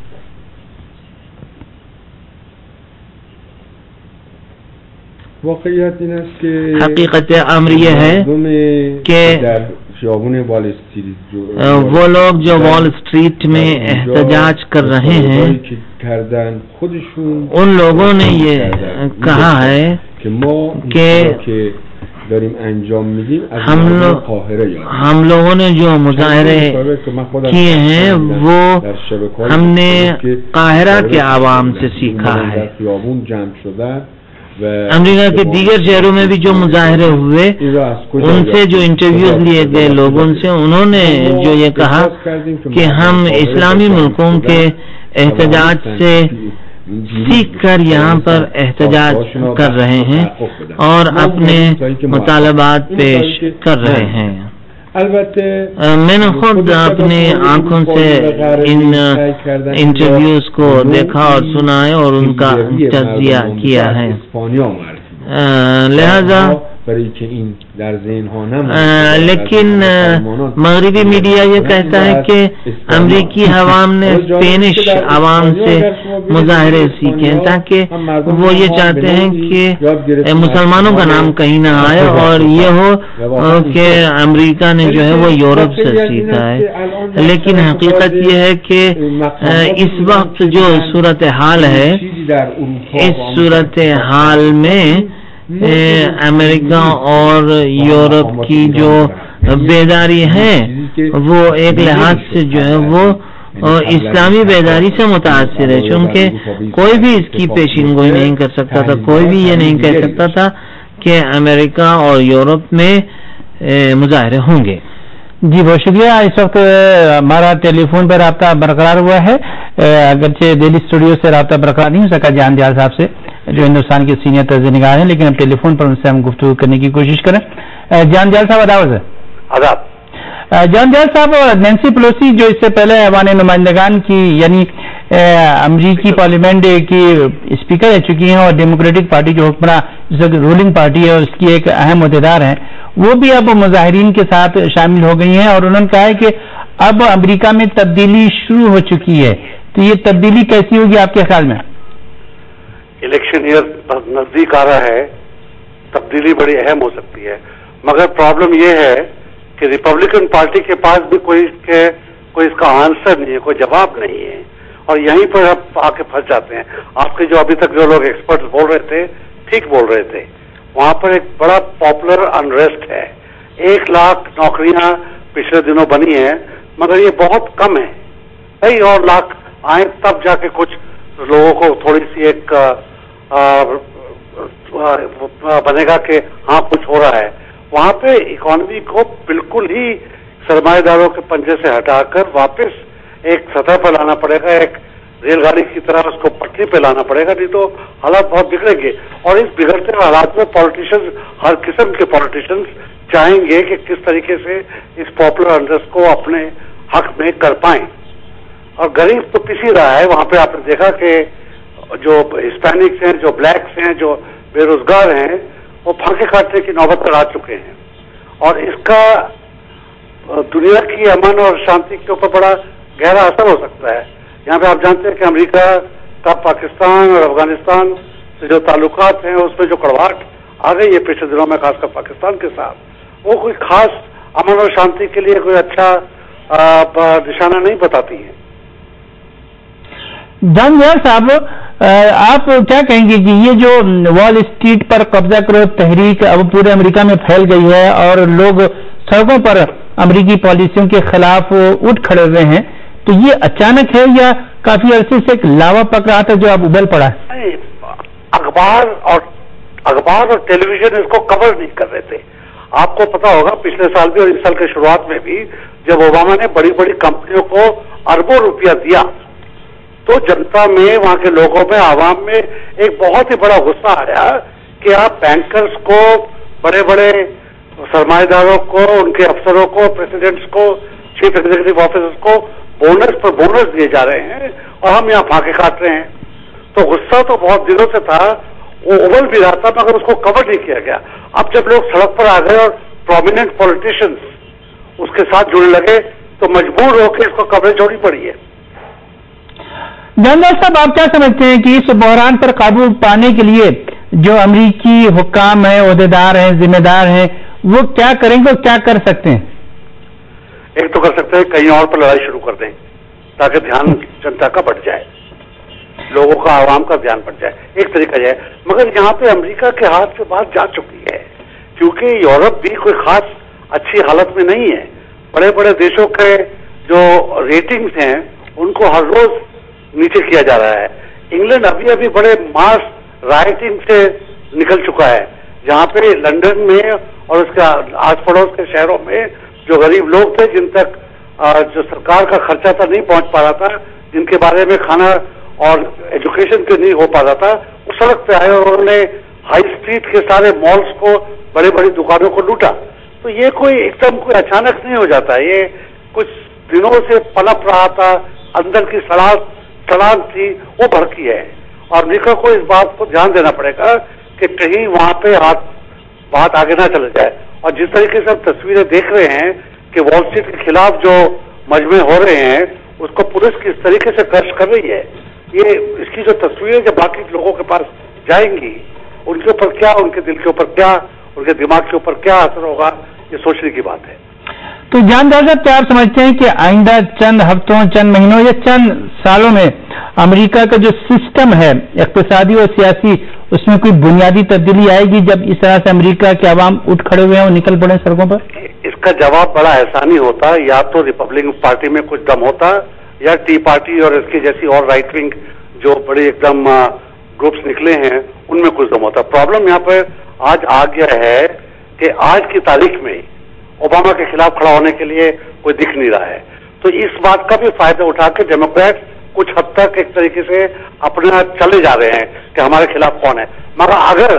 حقیقت امر یہ ہے کہ وہ لوگ جو وال اسٹریٹ میں احتجاج کر رہے ہیں ان لوگوں نے یہ کہا ہے کہ ہم لوگوں نے جو مظاہرے کیے ہیں وہ ہم نے قاہرہ کے عوام سے سیکھا ہے۔ امریکہ کے دیگر شہروں میں بھی جو مظاہرے ہوئے ان سے جو انٹرویوز لیے گئے لوگوں سے، انہوں نے جو یہ کہا کہ ہم اسلامی ملکوں کے احتجاج سے سیکھ کر یہاں پر احتجاج کر رہے ہیں اور اپنے مطالبات پیش کر رہے ہیں۔ میں نے خود اپنے آنکھوں سے ان انٹرویوز کو دیکھا اور سنا ہے اور ان کا تجزیہ کیا ہے، لہذا لیکن مغربی میڈیا یہ کہتا ہے کہ امریکی عوام نے اسپینش عوام سے مظاہرے سیکھے تاکہ وہ یہ چاہتے ہیں کہ مسلمانوں کا نام کہیں نہ آئے اور یہ ہو کہ امریکہ نے جو ہے وہ یورپ سے سیکھا ہے۔ لیکن حقیقت یہ ہے کہ اس وقت جو صورتحال ہے، اس صورتحال میں امریکہ اور یورپ کی جو بیداری ہے وہ ایک لحاظ سے جو ہے وہ اسلامی بیداری سے متاثر ہے، چونکہ کوئی بھی اس کی پیشین گوئی نہیں کر سکتا تھا، کوئی بھی یہ نہیں کہہ سکتا تھا کہ امریکہ اور یورپ میں مظاہرے ہوں گے۔ جی بہت شکریہ۔ اس وقت ہمارا ٹیلی فون پر رابطہ برقرار ہوا ہے، اگرچہ دہلی اسٹوڈیو سے رابطہ برقرار نہیں ہو سکا جان دیال صاحب سے جو ہندوستان کے سینئر طرز نگار ہیں، لیکن اب ٹیلی فون پر ان سے ہم گفتگو کرنے کی کوشش کریں۔ جان دیال صاحب آداب۔ جان دیال صاحب، نینسی پلوسی جو اس سے پہلے ایوان نمائندگان کی یعنی امریکی پارلیمنٹ کی اسپیکر رہ چکی ہیں اور ڈیموکریٹک پارٹی جو حکمراں رولنگ پارٹی ہے اس کی ایک اہم عہدیدار ہیں، وہ بھی اب مظاہرین کے ساتھ شامل ہو گئی ہیں اور انہوں نے کہا ہے کہ اب امریکہ میں تبدیلی شروع ہو چکی ہے، تو یہ تبدیلی کیسی ہوگی آپ کے خیال میں؟ الیکشن ایئر نزدیک آ رہا ہے، تبدیلی بڑی اہم ہو سکتی ہے، مگر پرابلم یہ ہے کہ ریپبلکن پارٹی کے پاس بھی کوئی اس کا آنسر نہیں ہے، کوئی جواب نہیں ہے، اور یہیں پر اب آ کے پھنس جاتے ہیں۔ آپ کے جو ابھی تک جو لوگ ایکسپرٹ بول رہے تھے ٹھیک بول رہے تھے، وہاں پر ایک بڑا پاپولر انریسٹ ہے۔ 1 لاکھ نوکریاں پچھلے دنوں بنی ہیں، مگر یہ بہت کم ہے، کئی اور لاکھ آئیں تب جا کے کچھ لوگوں کو تھوڑی سی ایک بنے گا کہ ہاں کچھ ہو رہا ہے۔ وہاں پہ اکانومی کو بالکل ہی سرمایہ داروں کے پنجے سے ہٹا کر واپس ایک سطح پہ لانا پڑے گا، ایک ریل گاڑی کی طرح اس کو پٹری پہ لانا پڑے گا، نہیں تو حالات بہت بگڑیں گے۔ اور اس بگڑتے ہوئے حالات میں پالیٹیشنز، ہر قسم کے پالیٹیشنز چاہیں گے کہ کس طریقے سے اس پاپولر انریسٹ کو اپنے حق میں کر پائیں۔ اور غریب تو پسی رہا ہے. وہاں پہ آپ نے دیکھا کہ جو ہسپینکس ہیں, جو بلیکس ہیں, جو بے روزگار ہیں, وہ پھانکے کاٹنے کی نوبت پر آ چکے ہیں. اور اس کا دنیا کی امن اور شانتی کے اوپر بڑا گہرا اثر ہو سکتا ہے. یہاں پہ آپ جانتے ہیں کہ امریکہ کا پاکستان اور افغانستان سے جو تعلقات ہیں اس میں جو کڑواہٹ آ گئی ہے پچھلے دنوں میں, خاص کر پاکستان کے ساتھ, وہ کوئی خاص امن اور شانتی کے لیے کوئی اچھا نشانہ نہیں بتاتی ہے. جان یار صاحب, آپ کیا کہیں گے کہ یہ جو وال اسٹریٹ پر قبضہ کرو تحریک اب پورے امریکہ میں پھیل گئی ہے اور لوگ سڑکوں پر امریکی پالیسیوں کے خلاف اٹھ کھڑے ہوئے ہیں, تو یہ اچانک ہے یا کافی عرصے سے ایک لاوا پک رہا تھا جو اب ابل پڑا ہے؟ اخبار اور ٹیلی ویژن اس کو کور نہیں کر رہے تھے. آپ کو پتا ہوگا پچھلے سال بھی اور اس سال کے شروعات میں بھی جب اوباما نے بڑی بڑی کمپنیوں کو اربوں روپیہ دیا تو جنتا میں, وہاں کے لوگوں میں, عوام میں ایک بہت ہی بڑا غصہ آیا کہ آپ بینکرز کو, بڑے بڑے سرمایہ داروں کو, ان کے افسروں کو, پریزیڈنٹس کو, چیف ایگزیکٹو آفیسرز کو بونس پر بونس دیے جا رہے ہیں اور ہم یہاں پھانکے کاٹ رہے ہیں. تو غصہ تو بہت دنوں سے تھا, وہ ابل بھی رہا تھا, مگر اس کو کور نہیں کیا گیا. اب جب لوگ سڑک پر آ گئے اور پرومیننٹ پولیٹیشنز اس کے ساتھ جڑنے لگے تو مجبور ہو کے اس کو کوریج چھوڑنی پڑی ہے. جاندار صاحب, آپ کیا سمجھتے ہیں کہ اس بحران پر قابو پانے کے لیے جو امریکی حکام ہیں, عہدیدار ہیں, ذمہ دار ہیں, وہ کیا کریں گے اور کیا کر سکتے ہیں؟ ایک تو کر سکتے ہیں کہیں اور پر لڑائی شروع کر دیں تاکہ دھیان جنتا کا بڑھ جائے, لوگوں کا, عوام کا دھیان بڑھ جائے, ایک طریقہ ہے. مگر یہاں پہ امریکہ کے ہاتھ سے بات جا چکی ہے کیونکہ یورپ بھی کوئی خاص اچھی حالت میں نہیں ہے. بڑے بڑے دیشوں کے جو ریٹنگز ہیں ان کو ہر روز نیچے کیا جا رہا ہے. انگلینڈ ابھی ابھی بڑے ماس رائٹنگ سے نکل چکا ہے, جہاں پہ لندن میں اور اس کے آس پڑوس کے شہروں میں جو غریب لوگ تھے, جن تک جو سرکار کا خرچہ تھا نہیں پہنچ پا رہا تھا, جن کے بارے میں کھانا اور ایجوکیشن کے نہیں ہو پا رہا تھا, وہ سڑک پہ آئے اور انہوں نے ہائی اسٹریٹ کے سارے مالز کو, بڑی بڑی دکانوں کو لوٹا. تو یہ کوئی ایک دم کوئی اچانک نہیں ہو جاتا, یہ کچھ دنوں سے پلپ رہا تھا, اندر کی سڑان تھی وہ بھڑکی ہے. اور امریکہ کو اس بات کو دھیان دینا پڑے گا کہ کہیں وہاں پہ بات آگے نہ چلے جائے. اور جس طریقے سے ہم تصویریں دیکھ رہے ہیں کہ وال اسٹریٹ کے خلاف جو مجمع ہو رہے ہیں اس کو پولیس کس طریقے سے کرش کر رہی ہے, یہ اس کی جو تصویریں جب باقی لوگوں کے پاس جائیں گی ان کے اوپر کیا, ان کے دل کے اوپر کیا, ان کے دماغ کے اوپر کیا اثر ہوگا, یہ سوچنے کی بات ہے. تو جاندار صاحب, کیا آپ سمجھتے ہیں کہ آئندہ چند ہفتوں, چند مہینوں یا چند سالوں میں امریکہ کا جو سسٹم ہے اقتصادی اور سیاسی, اس میں کوئی بنیادی تبدیلی آئے گی جب اس طرح سے امریکہ کے عوام اٹھ کھڑے ہوئے ہیں اور نکل پڑے سڑکوں پر؟ اس کا جواب بڑا احسانی ہوتا, یا تو ریپبلکن پارٹی میں کچھ دم ہوتا یا ٹی پارٹی اور اس کی جیسی اور رائٹ ونگ جو بڑے ایک دم گروپس نکلے ہیں ان میں کچھ دم ہوتا. پرابلم یہاں پہ آج آ گیا ہے کہ آج کی تاریخ میں اوباما کے خلاف کھڑا ہونے کے لیے کوئی دکھ نہیں رہا ہے. تو اس بات کا بھی فائدہ اٹھا کے ڈیموکریٹ کچھ حد تک ایک طریقے سے اپنے چلے جا رہے ہیں کہ ہمارے خلاف کون ہے. مگر اگر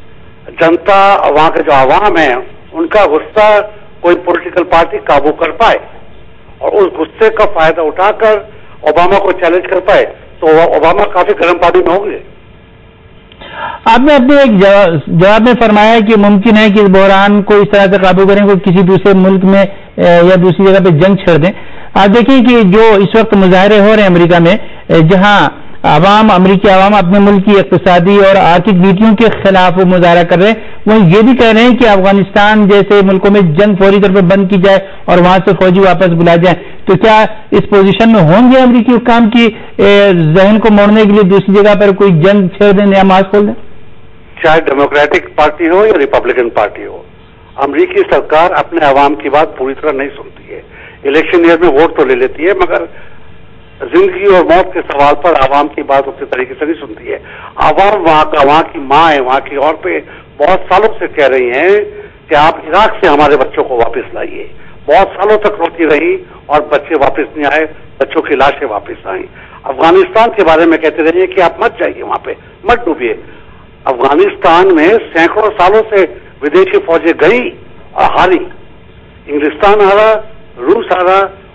جنتا, وہاں کے جو عوام ہیں, ان کا غصہ کوئی پولیٹیکل پارٹی قابو کر پائے اور اس غصے کا فائدہ اٹھا کر اوباما کو چیلنج کر پائے تو اوباما کافی گرم پانی میں ہوں گے. آپ نے اپنے ایک جواب میں فرمایا کہ ممکن ہے کہ اس بحران کو اس طرح سے قابو کریں کہ کسی دوسرے ملک میں یا دوسری جگہ پہ جنگ چھڑ دیں. آپ دیکھیں کہ جو اس وقت مظاہرے ہو رہے ہیں امریکہ میں, جہاں امریکی عوام اپنے ملک کی اقتصادی اور آرتھک نیتیوں کے خلاف مظاہرہ کر رہے ہیں, وہ یہ بھی کہہ رہے ہیں کہ افغانستان جیسے ملکوں میں جنگ فوری طور پر بند کی جائے اور وہاں سے فوجی واپس بلا جائیں. تو کیا اس پوزیشن میں ہوں گے امریکی حکام کی ذہن کو موڑنے کے لیے دوسری جگہ پر کوئی جنگ چھیڑ دیں, نیا مارچ کھول دیں؟ چاہے ڈیموکریٹک پارٹی ہو یا ریپبلکن پارٹی ہو, امریکی سرکار اپنے عوام کی بات پوری طرح نہیں سنتی ہے. الیکشن ایئر میں ووٹ تو لے لیتی ہے مگر زندگی اور موت کے سوال پر عوام کی بات اسی طریقے سے نہیں سنتی ہے. عوام وہاں کی ماں ہے, وہاں کی عورتیں بہت سالوں سے کہہ رہی ہیں کہ آپ عراق سے ہمارے بچوں کو واپس لائیے. بہت سالوں تک روتی رہی اور بچے واپس نہیں آئے, بچوں کی لاشیں واپس آئیں. افغانستان کے بارے میں کہتے رہیے کہ آپ مت جائیے, وہاں پہ مت ڈوبیے. افغانستان میں سینکڑوں سالوں سے ودیشی فوجیں گئی اور ہاری. انگلستان ہارا, روس ہارا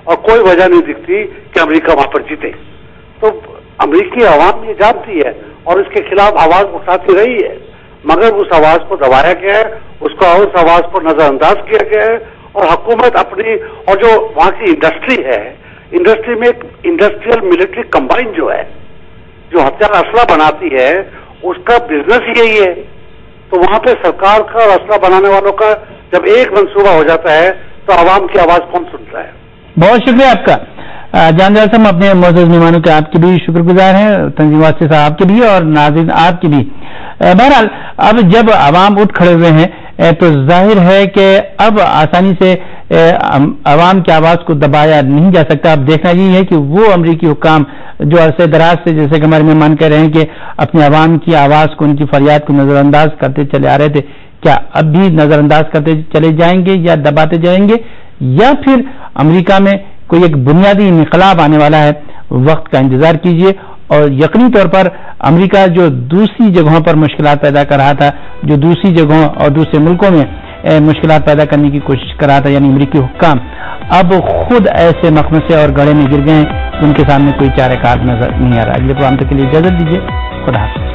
और कोई वजह नहीं दिखती कि अमेरिका वहां पर जीते। तो अमेरिकी आवाम ये जानती है और इसके खिलाफ आवाज उठाती रही है, मगर उस आवाज को दबाया गया है, उस आवाज को नजरअंदाज किया गया है और हुकूमत अपनी, और जो वहां की इंडस्ट्री है, इंडस्ट्री में इंडस्ट्रियल मिलिट्री कंबाइन जो है, जो हथियार असला बनाती है, उसका बिजनेस यही है। तो वहां पे सरकार का और असला बनाने वालों का जब एक मंसूबा हो जाता है तो आवाम की आवाज कौन सुनता है। बहुत शुक्रिया आपका जानदार साहब, अपने मौजूद मेहमानों के आपके भी शुक्रगुजार हैं, तंजीम वास्ते साहब आपके भी और नाज़रीन आपके भी। बहरहाल अब जब आवाम उठ खड़े हुए हैं तो जाहिर है कि अब आसानी से आवाम की आवाज को दबाया नहीं जा सकता। अब देखना यही है कि वो अमरीकी हुक्काम जो अरसे दराज से, जैसे कि हमारे मेहमान कह रहे हैं कि अपने आवाम की आवाज को, उनकी फरियाद को नजरअंदाज करते चले आ रहे थे, क्या अब भी नजरअंदाज करते चले जाएंगे या दबाते जाएंगे, या फिर अमेरिका में कोई एक बुनियादी इनकलाब आने वाला है। वक्त का इंतजार कीजिए और यकीनी तौर पर अमेरिका जो दूसरी जगहों पर मुश्किलात पैदा कर रहा था, जो दूसरी जगहों और दूसरे मुल्कों में मुश्किलात पैदा करने की कोशिश कर रहा था, यानी अमेरिकी हुक्काम अब खुद ऐसे मखमसे और गड़े में गिर गए हैं, उनके सामने कोई चारेकार नजर नहीं आ रहा। अगले प्रोग्राम तक के लिए इजाजत दीजिए, खुदा हाफिज़।